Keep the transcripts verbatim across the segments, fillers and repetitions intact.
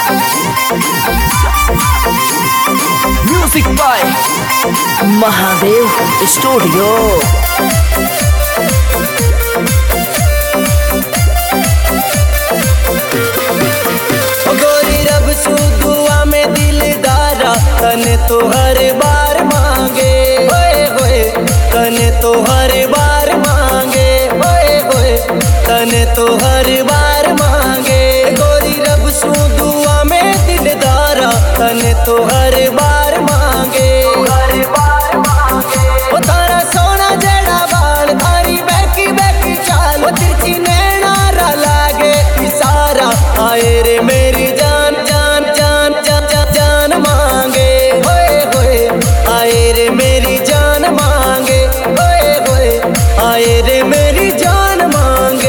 Music by Mahadev studio. गोरी रब सु दुआ में दिलदारा तने तो हर बार मांगे होए होए, तने तो हर बार मांगे होए होए, तने तो हर बार मांगे। गोरी रब सु दुआ में दिलदारा तने तो हर बार मांगे हर बार मांगे। ओ तारा सोना जड़ा बाल थारी बैकी बैकी चाल, ओ तिरछी नैना रा लागे इशारा। आए रे मेरी जान जान जान जान जान जान मांगे होए होए, आए रे मेरी जान मांगे होए होए, आए रे मेरी जान मांगे।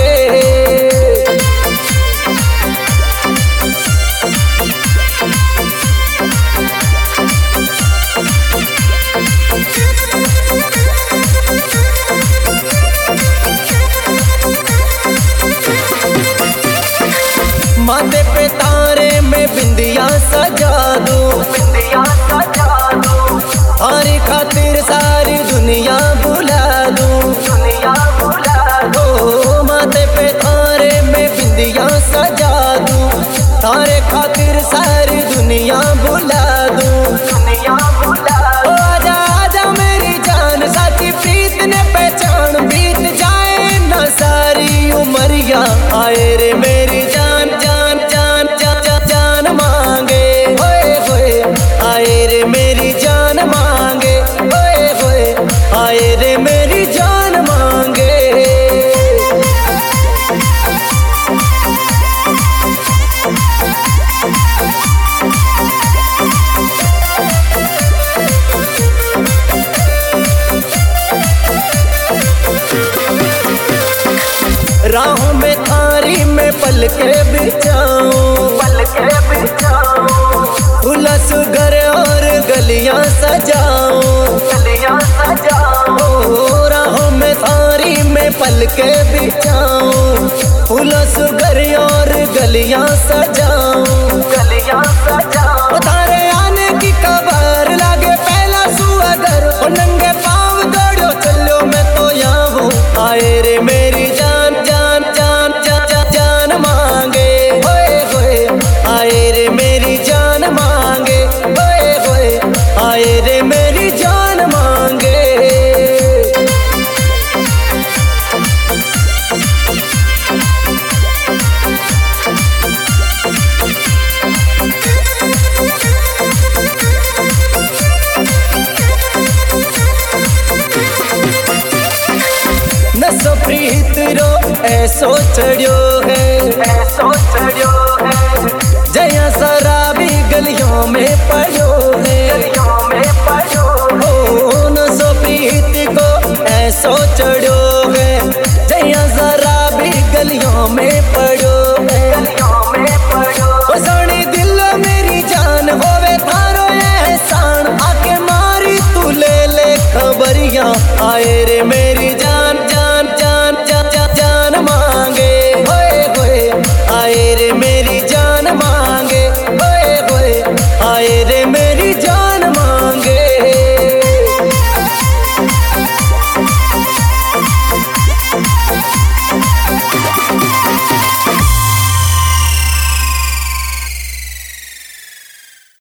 माथे पे तारे में बिंदिया सजा दूं, बिंदिया सजा दूं, हमारी खातिर सारी दुनिया बुला दूं, दुनिया बुला दूं। माथे पे तारे में बिंदिया सजा दूं, तारे खातिर सारी दुनिया बुला दूं, दुनिया बुला दूं। आजा आजा मेरी जान साथी प्रीत ने पहचान, बीत जाए न सारी उमरिया। आए रे मेरी जान जान जान जान जान जान मांगे होए होए, आए रे मेरी जान मांगे होए होए, आए रे मेरी जान मांगे। राहों में थारी में पल के बिछाऊं, पल के बिछाऊं, उलस घर और गलियां सजाऊं, गलियां सजाऊं। राहों में थारी में पल के बिछाऊं, उलस घर और गलियां सजाऊं, गलियां सजाऊं। तारे आने की खबर लागे पहला सुअगर, ओ नंगे पाँव दौड़ो चलो मैं तो यहाँ हूँ। आए रे मेरी जान जान जान जान जान जान मांगे होए होए, आए रे मेरी जान मांगे होए होए, आए रे मेरी जान मांगे। नसो प्रीत रो ऐसो चढ़ियो है, ऐसो चढ़ियो है, जया शराबी गलियों में पड़ो